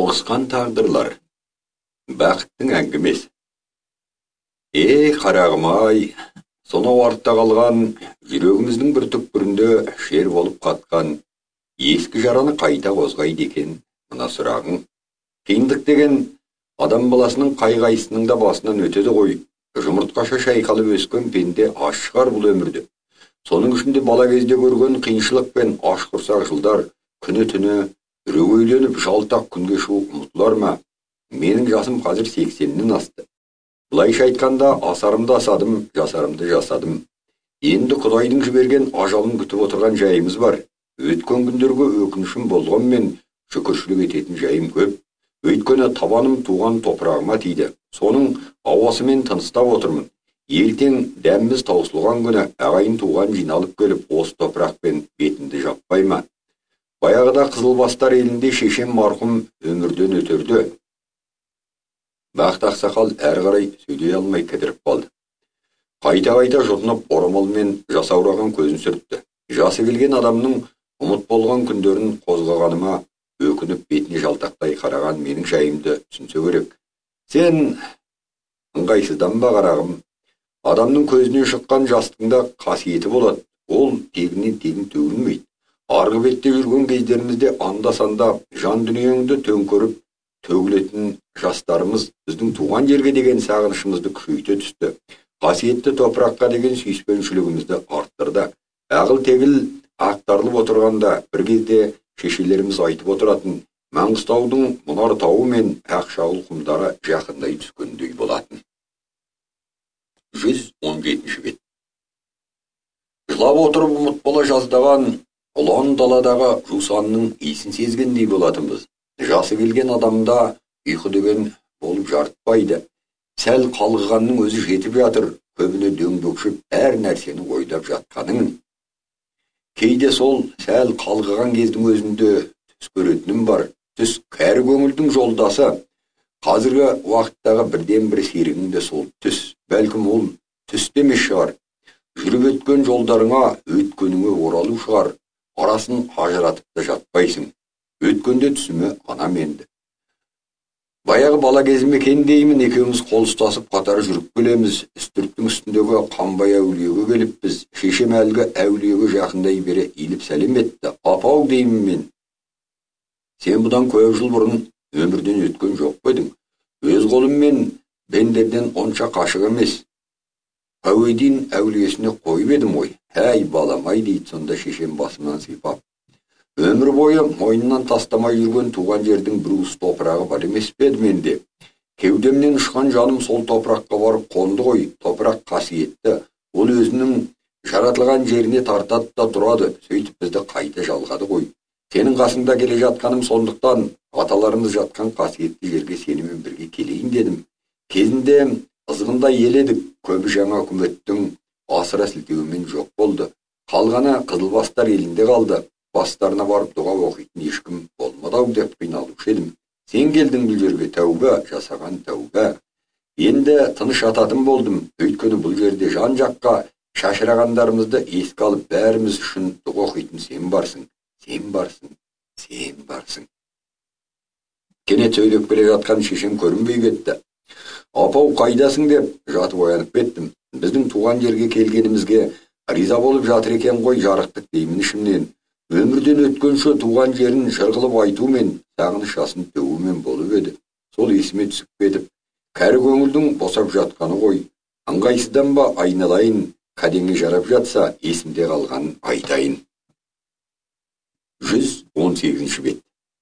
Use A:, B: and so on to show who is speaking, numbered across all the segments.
A: Соғысқан тағдырлар, бақыттың әңгімесі. Қарағым-ай, сонау артта қалған, жүрегіміздің бір түкпірінде шер болып қатқан ескі жараны қайта қозғайды екен мына сұрағың. Қиындық деген адам баласының қай-қайсының да басынан өтеді ғой. Жұмыртқаша шайқалып өскен пенде аш шығар бұл өмірде. Соның ішінде бала кезде көрген қиыншылық пен аш құрсақ жылдар күні-түні үрейленіп жалтақ күнге шығып ұмытылар ма? Менің жасым қазір 80-нен асты. Былайша айтқанда, асарымды асадым, жасарымды жасадым. Енді Құдайдың жіберген ажалын күтіп отырған жайымыз бар. Өткен күндерге өкінішім болғанмен шүкіршілік ететін жайым көп. Өйткені табаным туған топырағыма тиді. Соның ауасымен тыныстап отырмын. Ертең дәміміз таусылған күні ағайын туған жиналып келіп, осы топырақпен бетімді жаппай ма? Баяғыда Қызылбастар елінде шешем марқұм өмірден өтерді. Бақыт ақсақал әрі қарай сөйлей алмай кідіріп қалды. Қайта-қайта жұтынып, орамалмен жасаураған көзін сүртті. Жасы келген адамның ұмыт болған күндерін қозғағаныма өкініп бетіне жалтақтай қараған менің жайымды түсінсе керек. Сен ыңғайсызданба қарағым. Адамның көзінен шыққан жастығында қасиеті болады. Ол тегінен тегін төгілмейді. Арғы бетте жүрген кездерімізде анда-санда жан дүниеңді төңкеріп төгілетін жастарымыз біздің туған жерге деген сағынышымызды күшейте түсті. Қасиетті топыраққа деген сүйіспеншілігімізді арттырды. Ағыл-тегіл ақтарылып отырғанда бір кезде шешелеріміз айтып отыратын Маңғыстаудың мұнар тауы мен Ақшағыл құмдары жақындай түскендей болатын. 117 бет. Жылап отырып ұмыт бола жаздаған ұлан даладағы жусанның иісін сезгендей болатынбыз. Жасы келген адамда ұйқы деген болып жарытпайды. Сәл қалғығанның өзі жетіп жатыр, көбіне дөңбекшіп әр нәрсені ойлап жатқаның. Кейде сол сәл қалғыған кездің өзінде түс көретінім бар. Түс кәрі көңілдің жолдасы. Қазіргі уақыттағы бірден бір серігіңде сол түс. Бәлкім ол түс демес шығар. Жүріп өткен жолдарыңа өткеніңе оралу шығар. Арасын ажыратып та жатпайсың. Өткенде түсіме анам енді. Баяғы бала кезім екен деймін, екеуміз қол ұстасып қатар жүріп келеміз. Үстірттің үстіндегі қамбай әулиеге келіппіз. Шешем әлгі әулиеге жақындай бере иіліп сәлем етті. Апау деймін мен. Сен бұдан көп жыл бұрын өмірден өткен жоқ па едің? Өз қолыммен бендерден онша қашық емес. Әуедин әулиесіне қойып едім ой. Әй баламай дейді сонда шешем басымнан сипап. Өмір бойы мойнынан тастамай жүрген туған жердің бір уыс топырағы бар емес пе еді менде. Кеудемнен ұшқан жаным сол топыраққа барып қонды ғой. Топырақ қасиетті. Ол өзінің жаратылған жеріне тартады да тұрады. Сөйтіп бізді қайта жалғады ғой. Сенің қасыңда келе жатқаным сондықтан аталарымыз жатқан қасиетті жерге сенімен бірге келейін дедім. Кезінде ызғында ел едік. Көбі жаңа үкіметтің асыра сілтеуімен жоқ болды. Қалғаны Қызылбастар елінде қалды. Бастарына барып дұға оқитын ешкім болмады-ау деп қиналушы едім. Сен келдің бұл жерге, тәубе, жасаған тәубе. Енді тыныш жататын болдым. Өйткені бұл жерде жан-жаққа шашырағандарымызды еске алып бәріміз үшін дұға оқитын сен барсың. Сен барсың, сен барсың. Кенет сөйлеп келе жатқан шешем көрінбей кетті. Апау қайдасың деп жатып оянып кеттім. Біздің туған жерге келгенімізге риза болып жатыр екен ғой жарықтық деймін ішімнен. Өмірден өткенше туған жерін жырғылып айтумен, сағыныш жасын төгумен болып еді. Сол есіме түсіп кетіп, кәрі көңілдің босап жатқаны ғой. Ыңғайсызданба айналайын, кәдеңе жарап жатса, есімде қалғанын айтайын. 118 бет.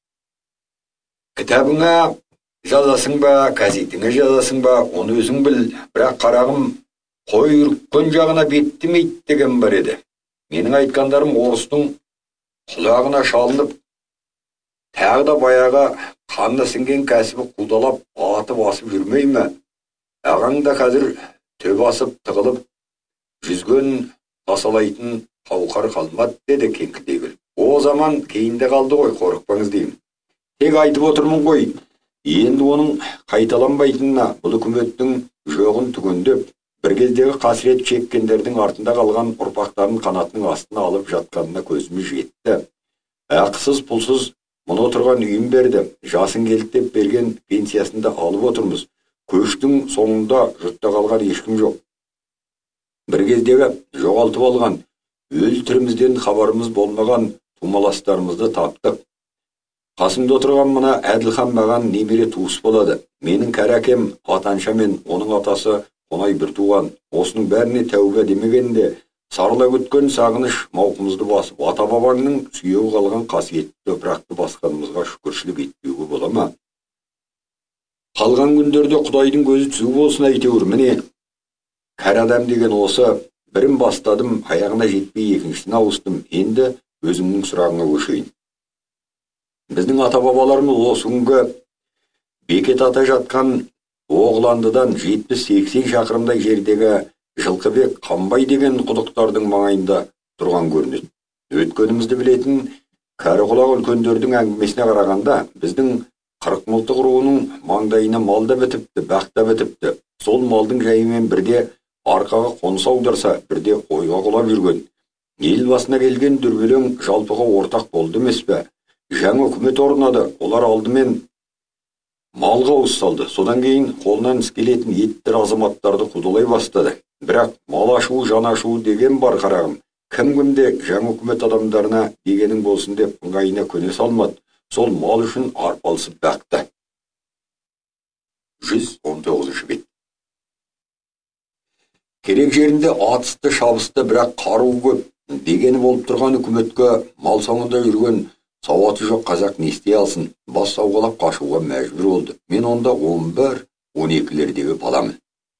A: Кітабыңа жазасың ба, газетіңе жазасың ба, оны өзің біл. Бірақ қарағым, қой үріккен жағына беттемейді деген бар еді. Менің айтқандарым орыстың құлағына шалынып, тағы да баяғы қанына сіңген кәсібі қудалап, аты басып жүрмей ме? Ағаң да қазір төбе асып тығылып, жүзген тасалайтын қауқар қалмады деді кеңкілдей күліп. О заман кейінде қалды ғой, қорықпаңыз деймін. Тек айтып отырмын ғой, енді оның қайталанбайтынына, бұл үкіметтің жоғын түгендеп, бір кездегі қасірет шеккендердің артында қалған ұрпақтарын қанатының астына алып жатқанына көзіміз жетті. Ақысыз пұлсыз Мұны отырған үйін берді. Жасын келді деп берген пенсиясында алып отырмыз. Көштің соңында жұртта қалған ешкім жоқ. Бір кездегі жоғалтып алған, өлтірімізден хабарымыз болмаған тумаластарымызды таптық. Қасымда отырған мына Әділхан маған немере туыс болады. Менің кәрі әкем Атанша мен оның атасы Қонай бір туған. Осының бәріне тәубе демегенде, сарыла күткен сағыныш мауқымызды басып, ата-бабаңның сүйегі қалған қасиетті топырақты басқанымызға шүкіршілік етпеуге бола ма? Қалған күндерде Құдайдың көзі түзу болсын әйтеуір. Міне, кәрі адам деген осы. Бірін бастадым, аяғына жетпей екіншісіне ауыстым. Енді өзімнің сұрағыңа көшейін. Біздің ата-бабаларымыз осы күнгі Бекет ата жатқан Оғландыдан 70-80 шақырымдай жердегі Жылқыбек Қамбай деген құдықтардың маңайында тұрған көрінеді. Өткенімізді білетін кәрі құлақ үлкендердің әңгімесіне қарағанда, біздің Қырықмылтық руының маңдайына мал да бітіпті, бақ та бітіпті. Сол малдың жайымен бірде арқаға қоныс аударса, бірде ойға құлап жүрген. Ел басына келген дүрбелең жалпыға ортақ болды емес пе? Жаңа үкімет орнады, олар алдымен малға ауыз салды. Содан кейін қолынан іс келетін еттер азаматтарды қудалай бастады. Бірақ мал ашуы, жан ашуы деген бар қарағым. Кім-кімде жаңа үкімет адамдарына дегенің болсын деп ыңғайына көне салмады. Сол мал үшін арпалысып бақты. 119 бет. Керек жерінде атысты, шабысты, бірақ қаруы көп дегені болып тұрған үкіметке мал соңында жүрген сауаты жоқ қазақ не істей алсын? Бас сауғалап қашуға мәжбүр болды. Мен онда 11-12-лердегі баламын.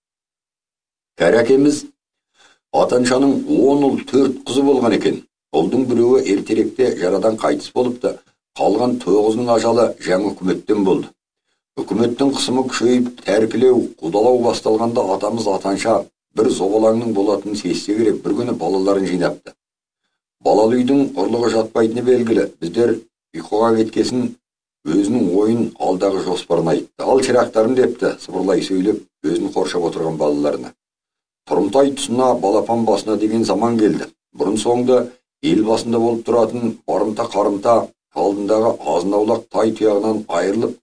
A: Кәрі әкеміз Атаншаның 10 ұл 4 қызы болған екен. Ұлдың біреуі ертеректе жарадан қайтыс болыпты. Қалған 9-ның ажалы жаңа үкіметтен болды. Үкіметтің қысымы күшейіп, тәркілеу, қудалау басталғанда атамыз Атанша бір зобалаңның болатынын сезсе керек, бір күні балаларын жинапты. Балалы үйдің ұрлығы жатпайтыны белгілі. Біздер ұйқыға кеткесін өзінің ойын алдағы жоспарын айтты. Ал шырақтарым депті, сыбырлай сөйлеп, өзін қоршап отырған балаларына. Тұрымтай тұсына, балапан басына деген заман келді. Бұрын соңды ел басында болып тұратын барымта қарымта алдындағы азын-аулақ тай тұяғынан айырылып,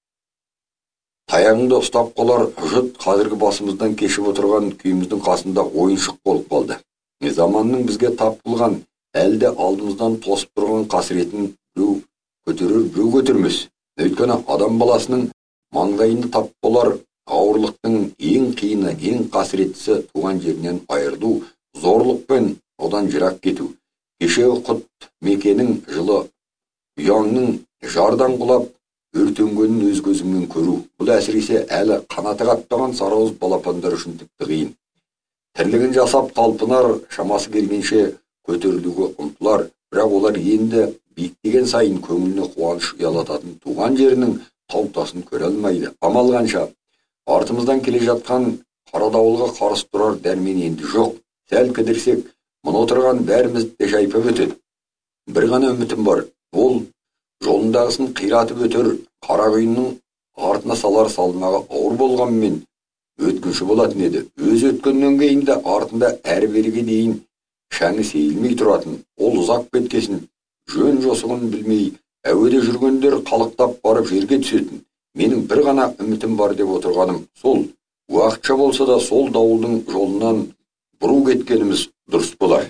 A: таяғыңды ұстап қалар жұрт қазіргі басымыздан кешіп отырған күйіміздің қасында ойыншық болып қалды. Заманның бізге тап қылған, әлде алдымыздан тосып тұрған қасіретін біреу көтерер, біреу көтермес. Өйткені адам баласының маңдайында тап болар ауырлықтың ең қиыны, ең қасіреттісі туған жерінен айырылу, зорлықпен одан жырақ кету. Кешегі құт мекенің жылы ұяңның жардан құлап өртенгенін өз көзіңмен көру. Бұл әсіресе әлі қанаты қатпаған сарауыз балапандар үшін тіпті қиын. Тірлігін жасап талпынар, шамасы келгенше көтерілуге ұмтылар, бірақ олар енді биіктеген сайын көңіліне қуаныш ұялататын туған жерінің тау-тасын көре алмайды. Амал қанша? Артымыздан келе жатқан қара дауылға қарсы тұрар дәрмен енді жоқ. Сәл кідірсек, мұны отырған бәрімізді де жайпап өтеді. Бір ғана үмітім бар. Ол жолындағысын қиратып өтер, қара құйынның артына салар салмағы ауыр болғанмен өткінші болатын еді. Өз өткеннен кейін де артында әрі-беріге дейін шаңы сейілмей тұратын. Ол ұзақ кеткесін, жөн жосығын білмей, әуеде жүргендер қалықтап барып жерге түсетін. Менің бір ғана үмітім бар деп отырғаным сол. Уақытша болса да сол дауылдың жолынан бұру кеткеніміз дұрыс болар.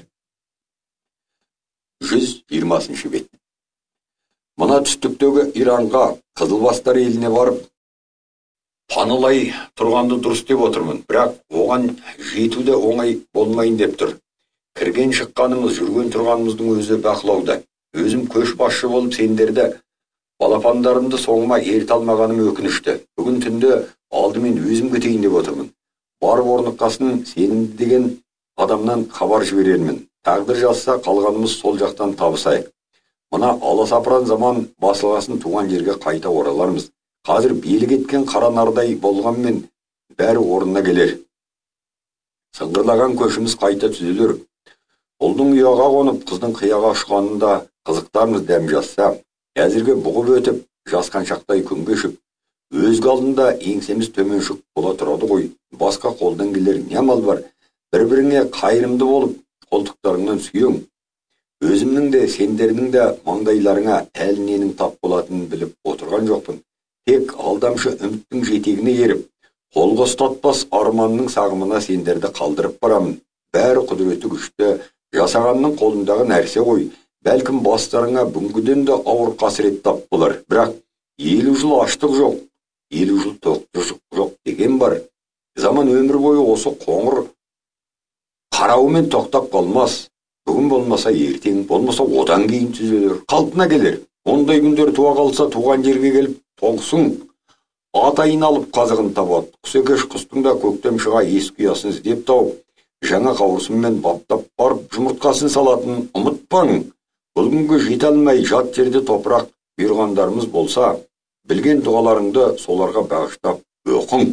A: 120 бет. Мына түстіктегі Иранға, Қызылбастар еліне барып, панылай тұрғанды дұрыс деп отырмын. Бірақ оған жету де оңай болмайын деп тұр. Кірген шыққанымыз, жүрген тұрғанымыздың өзі бақылауда. Өзім көшбасшы болып сендерді, балапандарымды соңыма ерте алмағаным өкінішті. Бүгін түнде алдымен өзім кетейін деп отырмын. Барып орныққасын сенімді деген адамнан хабар жіберермін. Тағдыр жазса қалғанымыз сол жақтан табысайық. Мына аласапыран заман басылғасын туған жерге қайта оралармыз. Қазір белі кеткен қара нардай болғанмен бәрі орнына келер. Сыңғырлаған көшіміз қайта түзелер. Ұлдың ұяға қонып, қыздың қияға ұшқанында қызықтарымыз дәм жазса, әзірге бұғып өтіп, жасқаншақтай күн кешіп, өзге алдында еңсеміз төменшік бола тұрады ғой. Басқа қолдан келер не амал бар? Бір-біріңе қайырымды болып, қолтықтарыңнан сүйең. өзімнің де сендердің де маңдайларыңа әліненің тап болатынын біліп отырған жоқпын. Тек алдамшы үміттің жетегіне еріп, қолға ұстатпас арманның сағымына сендерді қалдырып барамын. Бәрі құдіреті күшті, жасағанның қолындағы нәрсе ғой. Бәлкім бастарыңа бүгінгіден де ауыр қасірет тап болар. Бірақ 50 жыл аштық жоқ, 50 жыл тоқтық жоқ деген бар. Заман өмір бойы осы қоңыр қарауымен тоқтап қалмас. Бүгін болмаса ертең, болмаса одан кейін түзелер, қалпына келер. Ондай күндер туа қалса туған жерге келіп тоңсың. Атайын алып қазығын табады. Құс екеш құстың да көктем шыға ескі ұясын іздеп тауып, жаңа қауырсынмен баптап барып жұмыртқасын салатынын ұмытпаң. Бұл күнге жете алмай жат жерде топырақ бұйырғандарымыз болса, білген дұғаларыңды соларға бағыштап оқың.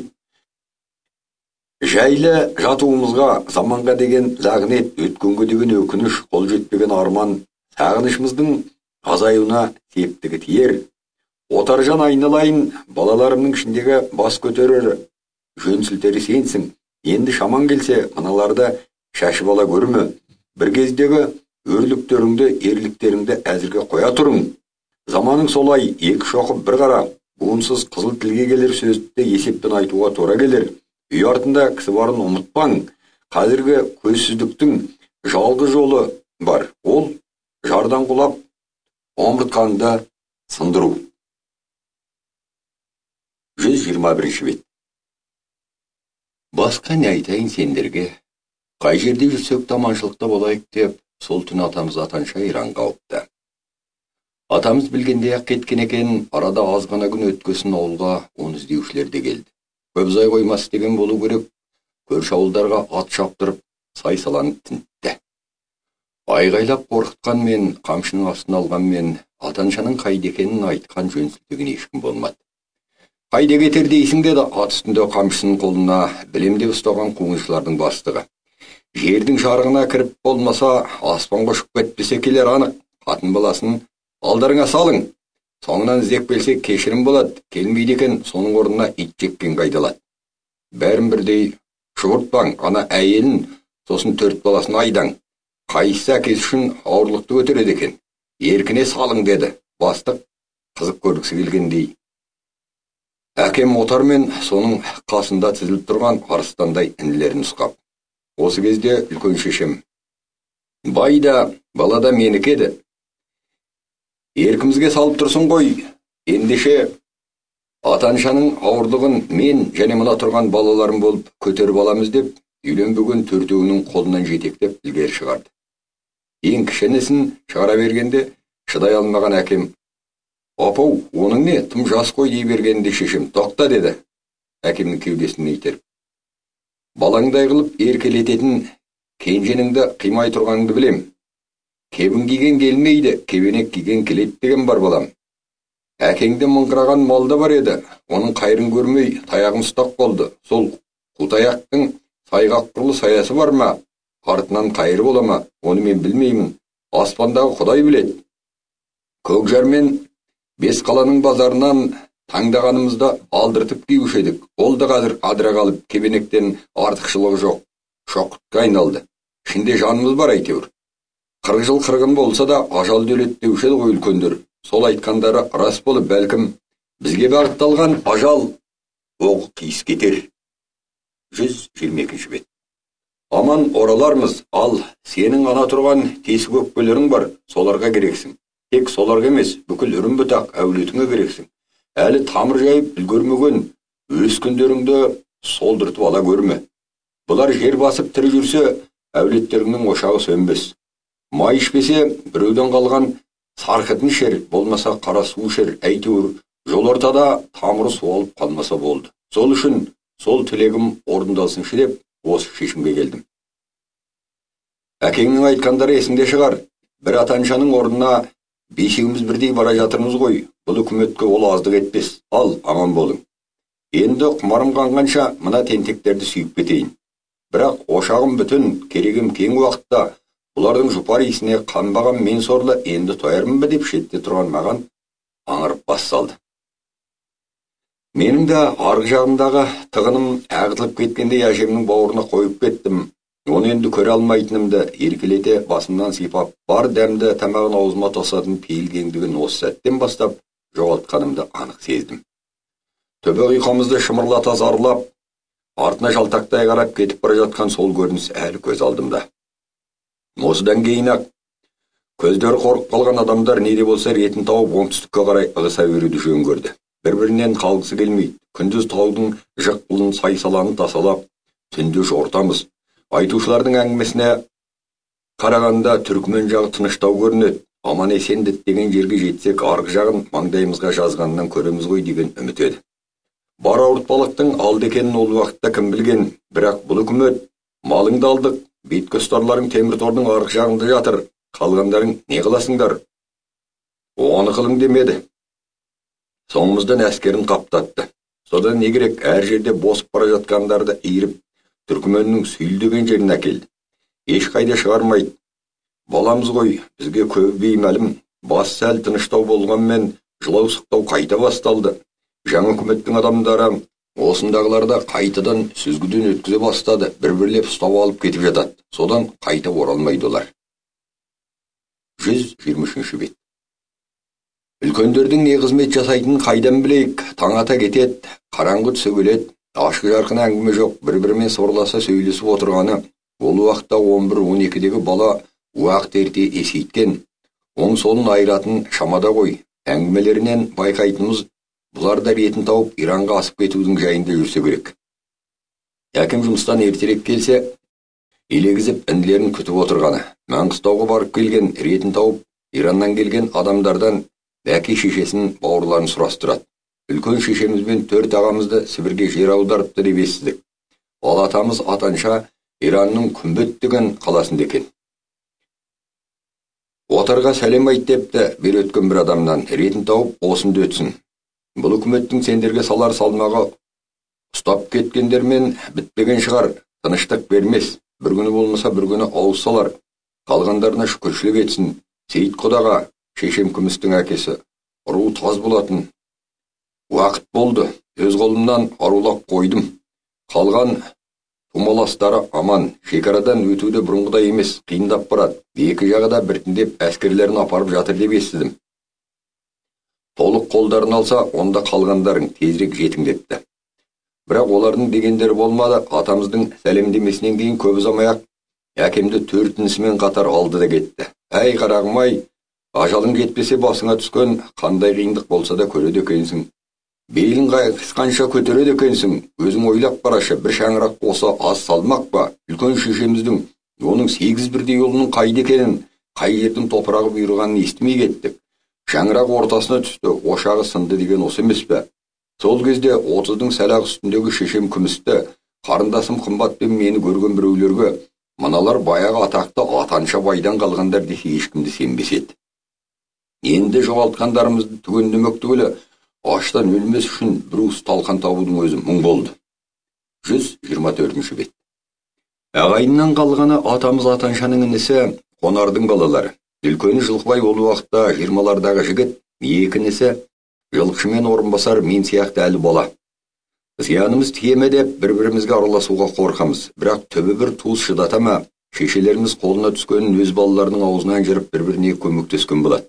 A: Жайлы жатуымызға, заманға деген лағнет, өткенге деген өкініш, қол жетпеген арман, сағынышымыздың азаюына септігі тиер. Отаржан айналайын, балаларымның ішіндегі бас көтерер жөн сілтері сенсің. Енді шаман келсе, мыналарды шашып ала көрме. Бір кездегі өрліктеріңді, ерліктеріңді әзірге қоя тұрың. Заманың солай, екі шоқып бір қара, буынсыз қызыл тілге келер сөзді есеппен айтуға тура келер. Үй артында кісі барын ұмытпаң. Қазіргі көзсіздіктің жалғыз жолы бар. Ол жардан құлап, омыртқаңды сындыру. 121 бет. Басқа не айтайын сендерге? Қай жерде жүрсек таманшылықта болайық деп, сол түн атамыз атанша Иран қауыпты. Атамыз білгенде-ақ кеткен екен, арада аз ғана күн өткесін ауылға оны іздеушілер де келді. Көп ұзай қоймас деген болу керек. Көрші ауылдарға ат шаптырып, сай-саланы тінтті. Айғайлап қорқытқанмен, қамшының астына алғанмен, атаншаның қайда екенін айтқан жөн сілтеген ешкім болмады. Қайда кетер дейсің деді ат үстінде қамшының қолына білемде ұстаған қуғыншылардың бастығы. Жердің шарығына кіріп болмаса, аспанға ұшып кетпесе келер анық. Қатын баласын алдарыңа салың. Соңынан іздеп келсе кешірім болады. Келмейді екен, соның орнына ит жеккен қайдалады. Бәрін бірдей шұбыртпаң, ана әйелін, сосын 4 баласын айдаң. Қайсысы әкесі үшін ауырлықты көтереді екен. Еркіне салың деді. Бастық қызық көргісі келгендей. Әкем отар мен соның қасында тізіліп тұрған арыстандай інілерін ұсқап. Осы кезде үлкен шешем: байда, балада менікі еді. Еркімізге салып тұрсын ғой. Ендеше атаншаның ауырлығын мен және мына тұрған балаларым болып көтеріп аламыз деп, үйленбеген төртеуінің қолынан жетектеп ілгері шығарды. Ең кішінесін шығара бергенде шыдай алмаған әкем: апау, оның не, тым жас қой дей бергенде шешем: тоқта деді, әкемнің кеудесін итеріп. Балаңдай қылып еркелететін кенженіңді қимай тұрғаныңды білем. Кебін киген келмейді, кебенек киген келет деген бар балам. Әкеңде мыңғыраған малда бар еді, оның қайрын көрмей таяғын ұстап қалды. Сол құлтаяқтың сайғақ құрлы саясы бар ма, артынан қайры бола ма, оны мен білмеймін. Аспандағы Құдай біледі. Көкжар мен Бес қаланың базарынан таңдағанымызда алдыртып киюші едік. Ол да қазір адыра қалып, кебенектен артықшылығы жоқ, шоқытқа айналды. Ішінде жанымыз бар әйтеуір. 40 жыл қырғын болса да ажал өледі деуші еді ғой үлкендер. Сол айтқандары рас болып, бәлкім бізге бағытталған ажал оғы қиыс кетер. 122 бет. Аман оралармыз, ал сенің ана тұрған тесік өкпелерің бар, соларға керексің. Тек соларға емес, бүкіл үрім бұтақ әулетіңе керексің. Әлі тамыр жайып үлгермеген өскіндеріңді солдыртып ала көрме. Бұлар жер басып тірі жүрсе, әулеттеріңнің ошағы сөнбес. Май ішпесе, біреуден қалған сарқытын ішер, болмаса қара су ішер. Әйтеуір жол ортада тамыры суалып қалмаса болды. Сол үшін сол тілегім орындалсыншы деп осы шешімге келдім. Әкеңнің айтқандары есіңде шығар. Бір атаншаның орнына бесеуіміз бірдей бара жатырмыз ғой. Бұл үкіметке ол аздық етпес. Ал, аман болың. Енді құмарым қанғанша мына тентектерді сүйіп кетейін. Бірақ ошағым бүтін, керегім кең уақытта бұлардың жұпар иісіне қанбаған мен сорлы енді тоярмын ба деп шетте тұрған маған аңырып бас салды. Менің де арғы жағымдағы тығыным ағытылып кеткенде әжемнің бауырына қойып кеттім. Оны енді көре алмайтынымды еркелете басымнан сипап, бар дәмді тамағын аузыма тосатын пейілгендігін осы сәттен бастап жоғалтқанымды анық сездім. Төбе ұйқамызды шымырлата зарлап, артына жалтақтай қарап кетіп бара жатқан сол көрініс әлі көз алдымда. Осыдан кейін-ақ көздері қорқып қалған адамдар не де болса ретін тауып оңтүстікке қарай ығыса беруді жөн көрді. Бір-бірінен қалғысы келмейді. Күндіз таудың жықпылын сайсаланы тасалап, түнде жортамыз. Айтушылардың әңгімесіне қарағанда түркмен жағы тыныштау көрінеді. Аман есен деген жерге жетсек, арғы жағын маңдайымызға жазғанынан көреміз ғой деген үміт еді. Бар ауыртпалықтың алды екенін ол уақытта кім білген, бірақ бұл үкімет малыңды алдық, бетке ұстарларың темір тордың арғы жағында жатыр, қалғандарың не қыласыңдар? Оны қылың демеді. Соңымыздан әскерін қаптатты. Содан не керек, әр жерде босып бара жатқандарды иіріп, түркіменнің сүйілдеген жерін әкелді. Ешқайда шығармайды. Баламыз ғой, бізге көбі беймәлім. Бас сәл тыныштау болғанмен жылау-сықтау қайта басталды. Жаңа үкіметтің адамдары осындағыларда қайтадан сүзгіден өткізе бастады. Бір-бірлеп ұстап алып кетіп жатады. Содан қайта оралмайды олар. 123 бет. Үлкендердің не қызмет жасайтынын қайдан білейік? Таң ата кетеді, қараңғы түсе келеді. Ашық жарқын әңгіме жоқ, бір-бірімен сорласа сөйлесіп отырғаны. Ол уақытта 11-12-дегі бала уақыт ерте есейткен. Оң солын айыратын шамада ғой. Әңгімелерінен байқайтынымыз, бұлар да ретін тауып Иранға асып кетудің жайында жүрсе керек. Әкім жұмыстан ертерек келсе, елегізіп інілерін күтіп отырғаны. Маңғыстауға барып келген, ретін тауып Ираннан келген адамдардан бәке шешесін, бауырларын сұрастырады. Үлкен шешемізбен 4 ағамызды Сібірге жер аударыпты деп естідік. Ал атамыз Атанша Иранның Күмбет деген қаласында екен. Отарға сәлем айт депті бер өткен бір адамнан, ретін тауып осында өтсін. Бұл үкіметтің сендерге салар салмағы ұстап кеткендермен бітпеген шығар, тыныштық бермес. Бір күні болмаса бір күні ауыз салар. Қалғандарына шүкіршілік етсін. Сейіт Құдаға, шешем Күмістің әкесі, ұру таз болатын. Уақыт болды, өз қолымнан арулап қойдым. Қалған тумаластары аман, шекарадан өтуді бұрынғыдай емес, қиындап барады. Екі жағада біртіндеп әскерлерін апарып жатыр деп естідім. Толық қолдарын алса, онда қалғандарың тезірек жетіңдепті. Бірақ олардың дегендері болмады. Атамыздың сәлемдемесінен кейін көп ұзамай-ақ әкемді 4-тінісімен қатар алды да кетті. Әй қарағым-ай, ажалың жетпесе басыңа түскен қандай қиындық болса да көреді екенсің. Бейлін қысқанша көтереді екенсің. Өзің ойлап қарашы, бір шаңырақ болса аз салмақ па? Үлкен шешеміздің, оның 8 бірдей ұлының қайда екенін, қай жердің топырағы бұйырғанын естімей кеттік. Шаңырақ ортасына түсті, ошағы сынды деген осы емес пе? Сол кезде 30-дың сәлақ үстіндегі шешем Күмісті, қарындасым қымбатпен мені көрген біреулерге, мыналар баяғы атақты Атанша байдан қалғандар десе ешкімді сенбес еді. Енді жоғалтқандарымызды түгендемек түгілі, аштан өлмес үшін бір уыс талқан табудың өзі мұң болды. 124 бет. Ағайыннан қалғаны атамыз Атаншаның інісі Қонардың балалары. Үлкені Жылқыбай ол уақытта 20-лардағы жігіт, екіншісі жылқышымен орынбасар мен сияқты әлі бала. Зиянымыз тиеме деп бір-бірімізге араласуға қорқамыз. Бірақ түбі бір туыс шыдата ма, шешелеріміз қолына түскенін өз балаларының аузынан жырып бір-біріне көмектескен болады.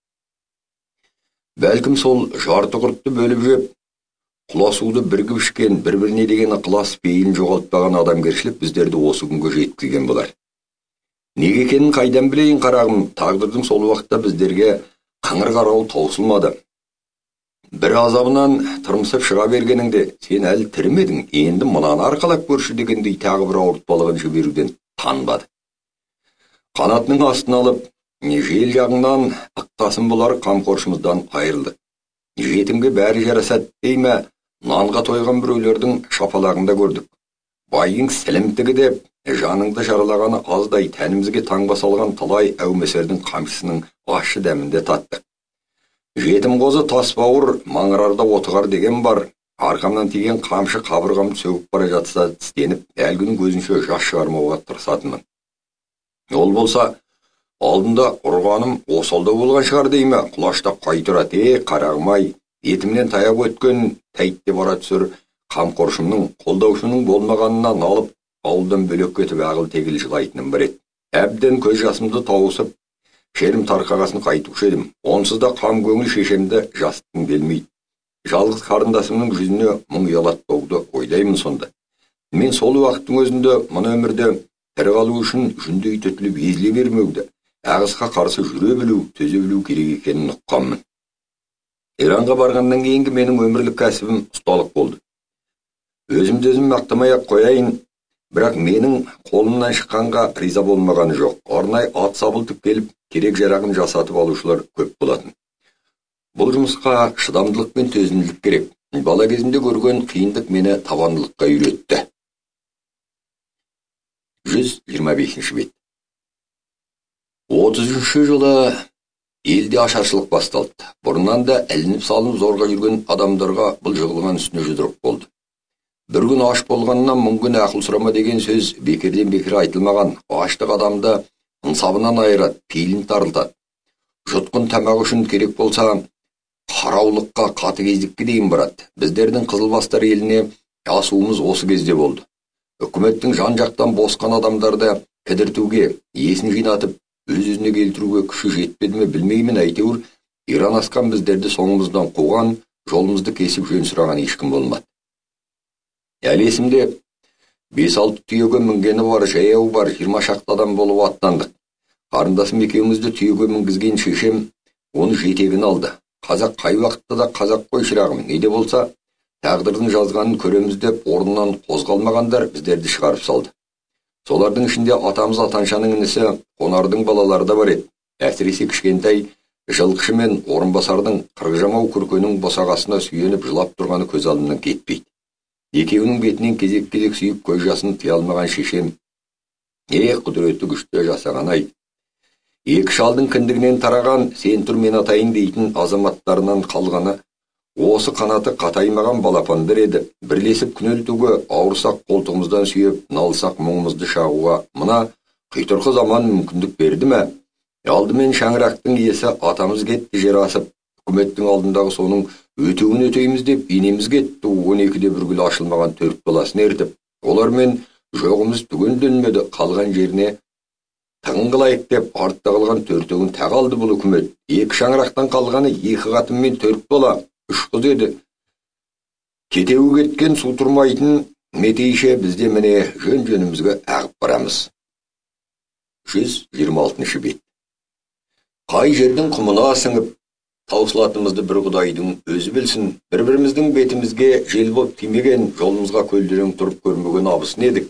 A: Бәлкім сол жарты құртты бөліп жеп, құласуды бірігіп ішкен, бір-біріне деген ықылас пейілін жоғалтпаған адамгершілік біздерді осы күнге жеткізген болар. Неге екенін қайдан білейін қарағым, тағдырдың сол уақытта біздерге қыңыр қарауы таусылмады. Бір азабынан тырмысып шыға бергеніңде, сен әлі тірімедің, енді мынаны арқалап көрші дегендей тағы бір ауыртпалығын жіберуден танбады. Қанатының астын алып, жел жағынан ықтасын болар қамқоршымыздан айырылды. Жетімге бәрі жарасады дейме, нанға тойған біреулердің шапалағында көрдік. Байың сілімтігі деп, жаныңды жаралағаны аздай тәнімізге таңба салған талай әумесердің қамшысының ащы дәмінде таттық. Жетім қозы тас бауыр маңырарда отығар деген бар. Арқамнан тиген қамшы қабырғамды сөгіп бара жатса тістеніп, әлгінің көзінше жас шығармауға тырысатынмын. Ол болса, алдында ұрғаным осалда болған шығар дейме, құлаштап қайтырады. Қарағым-ай, етімнен таяп өткен тәйтте бара түсір қамқоршымның, қолдаушының болмағанынан алып, ауылдан бөлек кетіп ағыл тегіл жылайтыным бар еді. Әбден көз жасымды тауысып, шерім тарқағасын қайтушы едім. Онсыз да қам көңіл шешемді жасытқым келмейді. Жалғыз қарындасымның жүзіне мұң ұялатпауды ойлаймын сонда. Мен сол уақыттың өзінде мына өмірде тірі қалу үшін жүндей түтіліп езіле бермеуді, ағысқа қарсы жүре білу, төзе білу керек екенін ұққанмын. Иранға барғаннан кейінгі менің өмірлік кәсібім ұсталық болды. Өзімді өзім мақтамай-ақ қояйын, бірақ менің қолымнан шыққанға риза болмағаны жоқ. Арнай ат сабылтып келіп, керек жарағын жасатып алушылар көп болатын. Бұл жұмысқа шыдамдылық пен төзімділік керек. Бала кезімде көрген қиындық мені табандылыққа үйретті. 125 бет. 30 жылы елде ашаршылық басталды. Бұрыннан да әлініп салынып зорға жүрген адамдарға бұл жығылған үстіне жұдырық болды. Бір күн аш болғаннан мың күн ақыл сұрама деген сөз бекерден бекер айтылмаған. Аштық адамды ынсабынан айырады, пейілін тарылтады. Жұтқын тамақ үшін керек болса, қараулыққа, қатыгездікке дейін барады. Біздердің Қызылбастар еліне асуымыз осы кезде болды. Үкіметтің жан-жақтан босқан адамдарды кідіртуге, есін жинатып, өз-өзіне келтіруге күші жетпеді ме білмеймін, әйтеуір Иран асқан біздерді соңымыздан қуған, жолымызды кесіп жөн сұраған ешкім болмады. Әлі есімде 5-6 түйеге мінгені бар, жаяу бар, 20 шақты адам болып аттандық. Қарындасым екеумізді түйеге мінгізген шешем оны жетегін алды. Қазақ қай уақытта да қазақ қой шырағым, неде болса тағдырдың жазғанын көреміз деп орнынан қозғалмағандар біздерді шығарып салды. Солардың ішінде атамыз Атаншаның інісі Қонардың балалары да бар еді. Әсіресе кішкентай жылқышы мен Орынбасардың қырғжамау күркенің босағасына сүйеніп жылап тұрғаны көз алдымнан кетпейді. Екеуінің бетінен кезек-кезек сүйіп көз жасын тыя алмаған шешем, құдіретті күшті жасаған-ай. Екі шалдың кіндігінен тараған, сен тұр мен атайын дейтін азаматтарынан қалғаны, осы қанаты қатаймаған балапандар еді. Бірлесіп күнелтуге, ауырсақ қолтығымыздан сүйеп, налсақ мұңымызды шағуға мына қитұрқы заман мүмкіндік берді ме? Алдымен шаңырақтың иесі атамыз кетті жер асып, үкіметтің алдындағы соның өтеуін өтейміз деп енеміз кетті 12-де бір гүл ашылмаған 4 баласын ертіп. Олармен жоғымыз түгенделмеді, қалған жеріне тығын қылайық деп артта қалған 4-ін тағалды бұл үкімет. 2 шаңырақтан қалғаны 2 қатын мен 4 бала, 3 қыз еді. Кетеуі кеткен су тұрмайтын метейше бізде міне жөн-жөнімізге ағып барамыз. 126 бет. Қай жердің құмына сіңіп, таусылатымызды бір құдайдың өзі білсін, бір-біріміздің бетімізге жел боп тимеген, жолымызға көлдерің тұрып көрмеген абысын едік.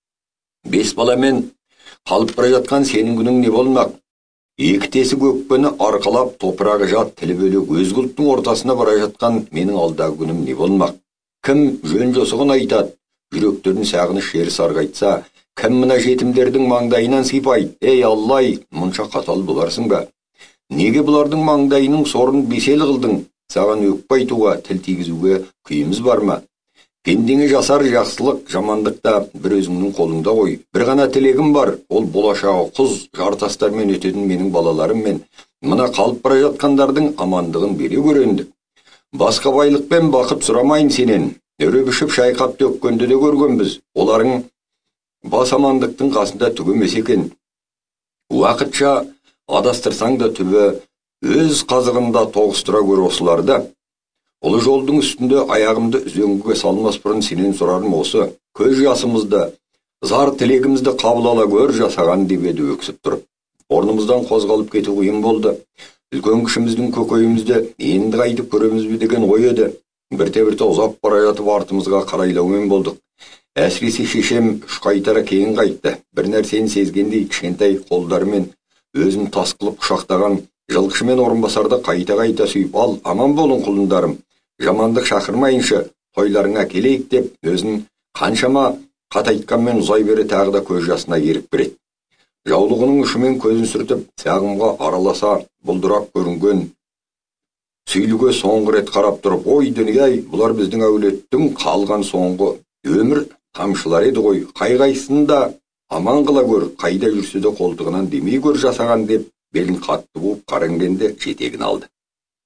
A: 5 баламен қалып бара жатқан сенің күнің не болмақ? 2 тесік өкпені арқалап, топырағы жат, тілі бөлек өз құлыптың ортасына бара жатқан менің алдағы күнім не болмақ? Кім жөн жосығын айтады, жүректерін сағыныш жері сарғайтса, кім мына жетімдердің маңдайынан сипайды? Ей Аллай, мұнша қатал боларсың ба? Неге бұлардың маңдайының сорын бесел қылдың? Саған өкпе айтуға, тіл тигізуге күйіміз бар ма? Пендеңе жасар жақсылық, жамандықта бір өзіңнің қолыңда ғой. Бір ғана тілегім бар, ол болашағы құз жартастармен өтетін менің балаларым мен мына қалып бара жатқандардың амандығын бере көренді. Басқа байлықпен бақыт сұрамайын сенен. Өребішіп шайқап төккенді де көргенбіз. Оларың бас амандықтың қасында түгемес екен. Уақытша адастырсаң да түбі өз қазығында тоғыстыра көр осыларды. Ұлы жолдың үстінде аяғымды үзеңгіге салмас бұрын сенен сұрарым осы. Көз жасымызды, зар тілегімізді қабыл ала көр жасаған деп еді өксіп тұрып. Орнымыздан қозғалып кету қиын болды. Үлкен кішіміздің көкейімізді енді қайтып көреміз бе деген ой еді. Бірте-бірте ұзап бара жатып артымызға қарайлаумен болдық. Әсіресе шешем 3 қайтара кейін қайтты. Бір нәрсені сезгендей кішкентай қолдарымен өзін тас қылып құшақтаған жылқышы мен Орынбасарды қайта-қайта сүйіп, ал аман болың құлындарым, жамандық шақырмайыншы, тойларыңа келейік деп өзін қаншама қатайтқанмен ұзай бере тағы да көз жасына ерік береді. Жаулығының ұшымен көзін сүртіп, сағымға араласа бұлдырап көрінген сүйліге соңғы рет қарап тұрып, ой дүние-ай, бұлар біздің әулеттің қалған соңғы өмір тамшылар еді ғой, қай-қайсында аман қыла көр, қайда жүрсе де қолтығынан демей көр жасаған деп белін қатты буып қарангенде жетегін алды.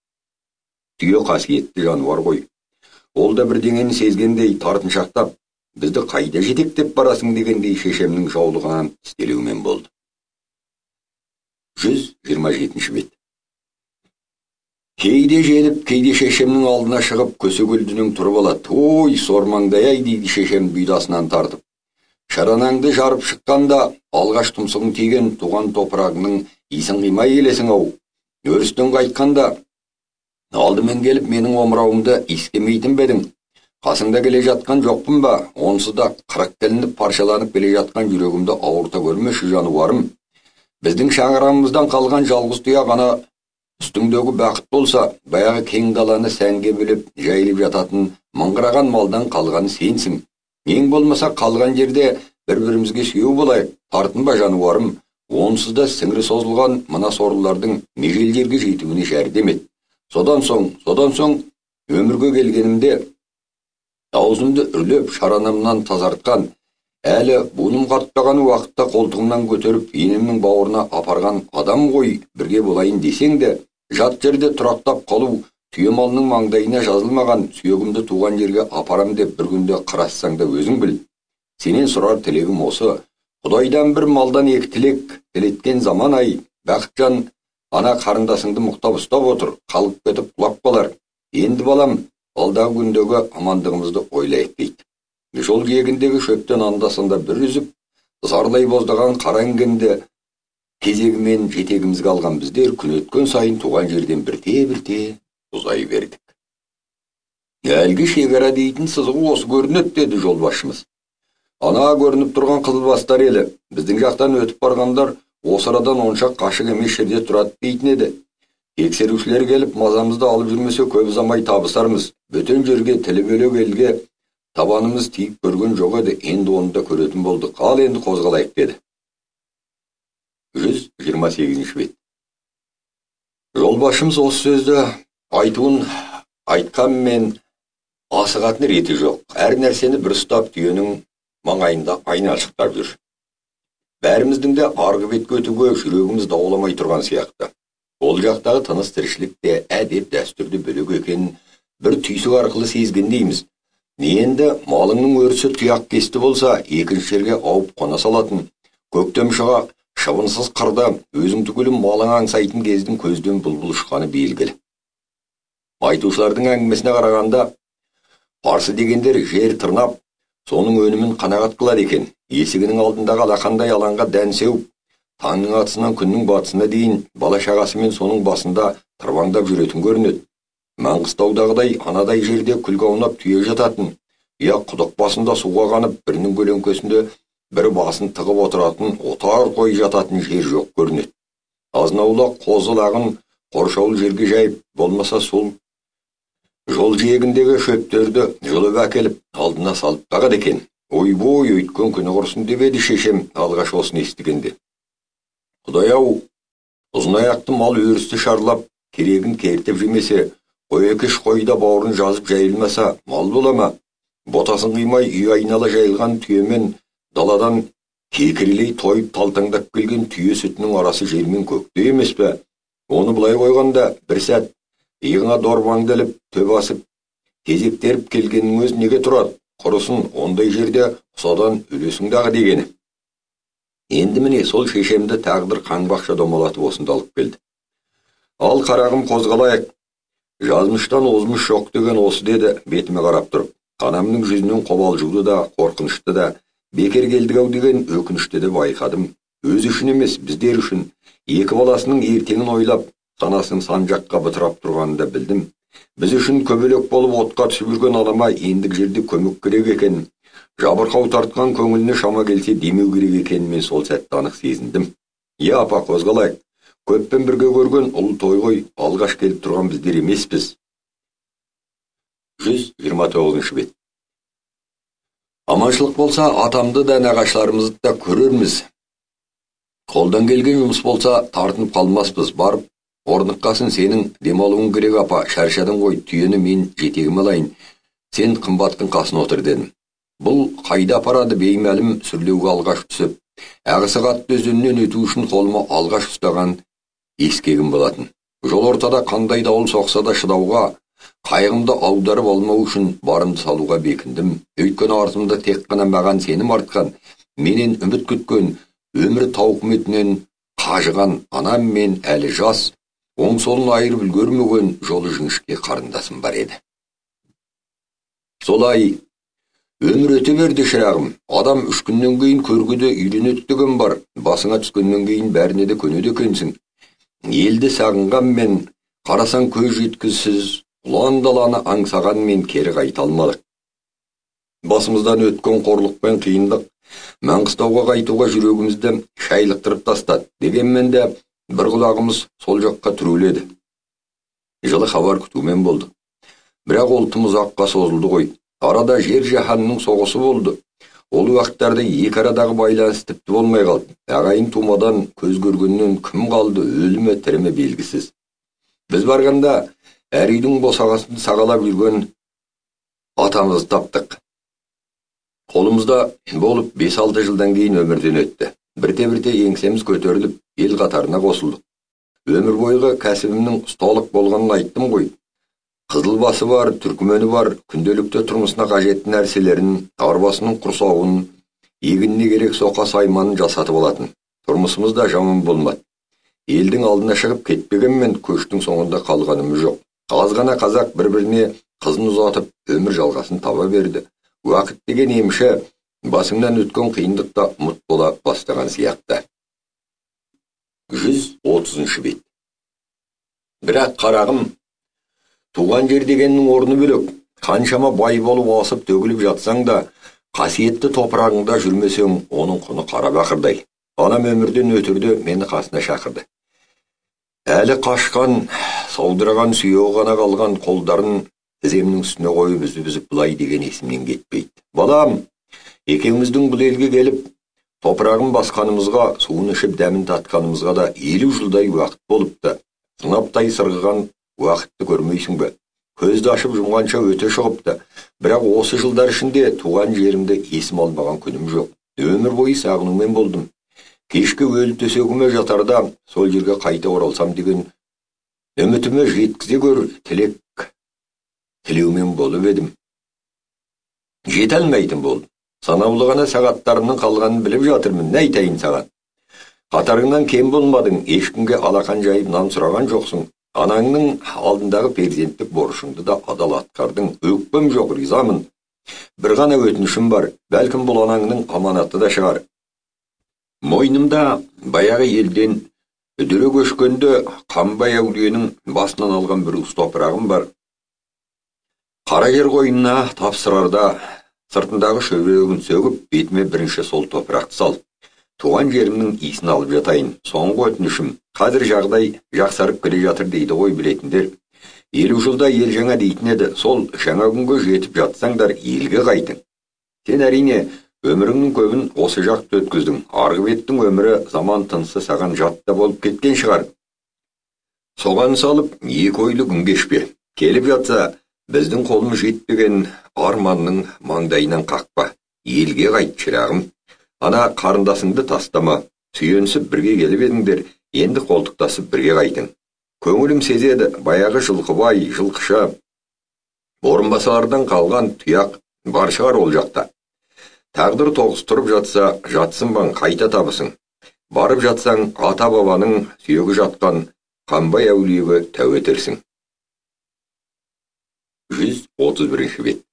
A: Түйе қасиетті жануар ғой. Ол да бірдеңені сезгендей тартыншақтап, бізді қайда жетектеп барасың дегендей шешемнің жаулығынан тістелеумен болды. 127 бет. Кейде желіп, кейде шешемнің алдына шығып, көсегөлдінің тұрып алады. Ой, сормаңдай-ай, дейді шешем бұйдасынан тартып. Шаранаңды жарып шыққанда, алғаш тұмсығың тиген туған топырағының исін қимай келесің-ау. Өрістен қайтқанда, алдымен келіп менің омырауымды иіскемейтін бедің. Қасыңда келе жатқан жоқпын ба? Онсыз да қырық тілініп паршаланып келе жатқан жүрегімді ауырта көрмеші жануарым. Біздің шаңырағымыздан қалған жалғыз тұя ғана үстіңдегі бақыт болса, баяғы кең даланы сәнге бөліп жайылып жататын мыңғыраған малдан қалған сенсің. Ең болмаса қалған жерде бір-бірімізге сүйеу болайық, тартынба жануарым. Онсыз да сіңірі созылған мына сорлылардың межел жерге жетуіне жәрдем ет. Содан соң өмірге келгенімде аузымды үрлеп шаранамнан тазартқан, әлі буыным қатпаған уақытта қолтығымнан көтеріп енемнің бауырына апарған адам ғой, бірге болайын десең де, жат жерде тұрақтап қалу түйе малының маңдайына жазылмаған, сүйегімді туған жерге апарам деп бір күнде қарассаң да өзің біл. Сенен сұрар тілегім осы, Құдайдан бір малдан екі тілек тілеткен заман-ай, Бақытжан ана қарындасыңды мұқтап ұстап отыр, қалып кетіп құлап қалар. Енді балам, алдағы күндегі амандығымызды ойлайық дейді. Жол жиегіндегі шөптен анда-санда бір үзіп, зарлай боздаған қара інгенді кезегімен жетегімізге алған біздер күн өткен сайын туған жерден бірте-бірте ұзай бердік. Әлгі шекара дейтін сызығы осы көрінеді, деді жолбасшымыз. Ана көрініп тұрған қызылбастар елі, біздің жақтан өтіп барғандар осы арадан онша қашық емес жерде тұрады дейтін еді. Тексерушілер келіп мазамызды алып жүрмесе көп ұзамай табысармыз. Бөтен жерге тілі бөлек елге табанымыз тиіп көрген жоқ еді, енді оны да көретін болдық. Ал енді қозғалайық, деді. 128 бет. Жолбасшымыз осы сөзді айтуын айтқанмен асығатын реті жоқ. Әр нәрсені бір ұстап түйенің маңайында айналшықтап жүр. Бәріміздің де арғы бетке өтуге жүрегіміз дауаламай тұрған сияқты. Ол жақтағы тыныс тіршілік те әдеп дәстүрді бөлек екенін бір түйсік арқылы сезгендейміз. Енді малыңның өрісі тұяқ кесті болса, екінші жерге ауып қона салатын, көктем шыға шыбынсыз қырда өзің түгілі малың аңсайтын кездің көзден бұлбұл ұшқаны белгілі. Айтушылардың әңгімесіне қарағанда, парсы дегендер жер тырнап, соның өнімін қанағат қылады екен. Есігінің алдындағы алақандай алаңға дән сеуіп, таңның атысынан күннің батысына дейін бала шағасымен соның басында тырбаңдап жүретін көрінеді. Маңғыстаудағыдай анадай жерде күлге аунап түйе жататын, я құдық басында суға қанып, бірінің көлеңкесінде бір басын тығып отыратын отар қой жататын жер жоқ көрінеді. Азынаулақ қозы лағын қоршаулы жерге жайып, болмаса сол жол жиегіндегі шөптерді жұлып әкеліп алдына салып бағады екен. Ойбой, өйткен күні құрсын деп еді шешем алғаш осыны естігенде. Құдай-ау, ұзын аяқты мал өрісті шарлап, керегін кертіп жемесе, қой-екеш қойда бауырын жазып жайылмаса, мал бола ма? Ботасын қимай үй айнала жайылған түйемен даладан кекірелей тойып талтаңдап келген түйе сүтінің арасы жер мен көкте емес пе? Оны былай қойғанда бір сәт иығыңа дорбаңды іліп төбе асып кезектеріп келгеннің өз неге тұрады? Құрысын, ондай жерде құсадан өлесіңдағы дегені. Енді міне сол шешемді тағдыр қаңбақша домалатып осында алып келді. Ал қарағым, қозғалайық. Жазмыштан озмыш жоқ деген осы, деді бетіме қарап тұрып. Анамның жүзінен қобалжуды да, қорқынышты да, бекер келдік-ау деген өкінішті де байқадым. Өз үшін емес, біздер үшін, екі баласының ертеңін ойлап, санасын сан жаққа бытырап тұрғанын да білдім. Біз үшін көбелек болып отқа түсіп жүрген алама ендік жерде көмек керек екен. Жабырқау тартқан көңіліне шама келсе демеу керек екенін мен сол сәтті анық сезіндім. Я апа, қозғалайық. Көппен бірге көрген ұлы той ғой, алғаш келіп тұрған біздер емеспіз. 129 бет. Аманшылық болса, атамды да нағашыларымызды да көрерміз. Қолдан келген жұмыс болса, тартынып қалмаспыз. Барып орныққасын, сенің демалуың керек апа, шаршадың ғой, түйені мен жетегім алайын. Сен қымбаттың қасын отыр, дедім. Бұл қайда апарады беймәлім сүрлеуге алғаш түсіп, ағысы қатты өзеннен өту үшін қолыма алғаш ұстаған ескегім болатын. Жол ортада қандай дауыл соқса да шыдауға, Қайғымды аударып алмау үшін барымды салуға бекіндім. Өйткені артымда тек қана маған сенім артқан, менен үміт күткен, өмір тауқыметінен қажыған анам мен әлі жас, оң солын айырып үлгермеген жолы жіңішке қарындасым бар еді. Солай өмір өте берді шырағым. Адам 3 күннен кейін көргіде үйренеді деген бар. Басыңа түскеннен кейін бәріне де көнеді екенсің. Елді сағынғанмен, қарасаң көз жеткізсіз, ұлан даланы аңсағанмен кері қайта алмадық. Басымыздан өткен қорлық пен қиындық Маңғыстауға қайтуға жүрегімізді шайлықтырып тастады. Дегенмен де бір құлағымыз сол жаққа түріледі. Жылы хабар күтумен болды. Бірақ ол тым ұзаққа созылды ғой. Арада жер жаһанның соғысы болды. Ол уақыттарда екі арадағы байланыс тіпті болмай қалды. Ағайын тумадан көз көргеннен кім қалды, өлі ме тірі ме белгісіз. Біз барғанда әр үйдің босағасын сағалап жүрген атамызды таптық. Қолымызда болып 5-6 жылдан кейін өмірден өтті. Бірте-бірте еңсеміз көтеріліп, ел қатарына қосылдық. Өмір бойғы кәсібімнің ұсталық болғанын айттым ғой. Қызылбасы бар, түркімені бар, күнделікті тұрмысына қажетті нәрселерін, арбасының құрсауын, егініне керек соқа сайманын жасатып алатын. Тұрмысымыз да жаман болмады. Елдің алдына шығып кетпегенмен көштің соңында қалғанымыз жоқ. Аз ғана қазақ бір-біріне қызын ұзатып, өмір жалғасын таба берді. Уақыт деген емші басыңнан өткен қиындықта ұмыт бола бастаған сияқты. 130 бет. Бірақ қарағым, туған жер дегеннің орны бөлек. Қаншама бай болып асып төгіліп жатсаң да, қасиетті топырағыңда жүрмесең, оның құны қара бақырдай. Анам өмірден өтірді, мені қасына шақырды. Әлі қашқан, саудыраған сүйеу ғана қалған қолдарын тіземнің үстіне қойып үзіп бұлай деген есімнен кетпейді. Балам, екеуміздің бұл елге келіп, топырағын басқанымызға, суын ішіп дәмін татқанымызға да 50 жылдай уақыт болыпты. Сынаптай сырғыған уақытты көрмейсің бе? Көзді ашып жұмғанша өте шығыпты. Бірақ осы жылдар ішінде туған жерімді есім алмаған күнім жоқ. Өмір бойы сағынумен болдым. Кешкі өлі төсегіме жатарда сол жерге қайта оралсам деген үмітіме жеткізе көр тілеумен болып едім. Жете алмайтын болдым. Санаулы ғана сағаттарымның қалғанын біліп жатырмын, не айтайын саған. Қатарыңнан кем болмадың, ешкімге алақан жайып нан сұраған жоқсың. Анаңның алдындағы перзенттік борышыңды да адал атқардың. Өкпем жоқ, ризамын. Бір ғана өтінішім бар, бәлкім бұл анаңның аманаты да шығар. Мойнымда баяғы елден үдіре көшкенде Қамбай әулиенің басынан алған бір уыс топырағым бар. Қара жер қойнына тапсырарда сыртындағы шөберегін сөгіп, бетіме бірінші сол топырақты сал. Туған жерімнің иісін алып жатайын. Соңғы өтінішім. Қазір жағдай жақсарып келе жатыр дейді ғой білетіндер. 50 жылда ел жаңа дейтін еді. Сол жаңа күнге жетіп жатсаңдар, елге қайтың. Сен әрине өміріңнің көбін осы жақты өткіздің. Арғы беттің өмірі заман тынысы саған жатта болып кеткен шығар. Соған салып, екі ойлы күн кешпе. Келіп жатса, біздің қолымыз жетпеген арманның маңдайынан қақпа. Елге қайт, шырағым. Ана қарындасыңды тастама. Сүйенсіп бірге келіп едіңдер, енді қолтықтасып бірге қайтың. Көңілім сезеді, баяғы жылқыбай, жылқыша, орынбасардан қалған тұяқ бар шығар ол жақта. Тағдыр тоғыстырып жатса, жатсынбан қайта табысың. Барып жатсаң, ата-бабаның сүйегі жатқан Қамбай әулиеге тәу етерсің. 131 бет.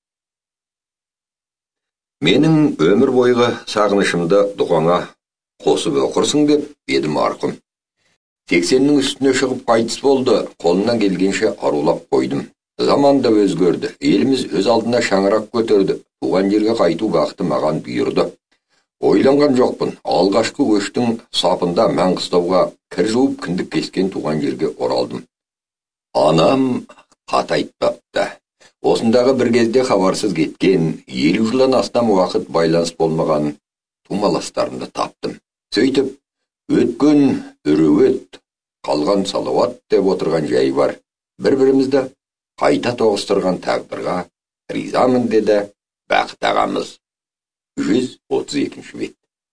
A: Менің өмір бойғы сағынышымды дұғаңа қосып оқырсың деп еді марқұм. 80-нің үстіне шығып қайтыс болды, қолынан келгенше арулап қойдым. Заман да өзгерді, еліміз өз алдына шаңырақ көтерді. Туған жерге қайту бақыты маған бұйырды. Ойланған жоқпын, алғашқы көштің сапында Маңғыстауға кір жуып кіндік кескен туған жерге оралдым. Анам хат айтпапты. Осындағы бір кезде хабарсыз кеткен, 50 жылдан астам уақыт байланыс болмаған тумаластарымды таптым. Сөйтіп, өткен үрөт, қалған салауат деп отырған жай бар. Бір-бірімізді қайта тоғыстырған тағдырға ризамын деді Бақыт ағамыз. 132 бет.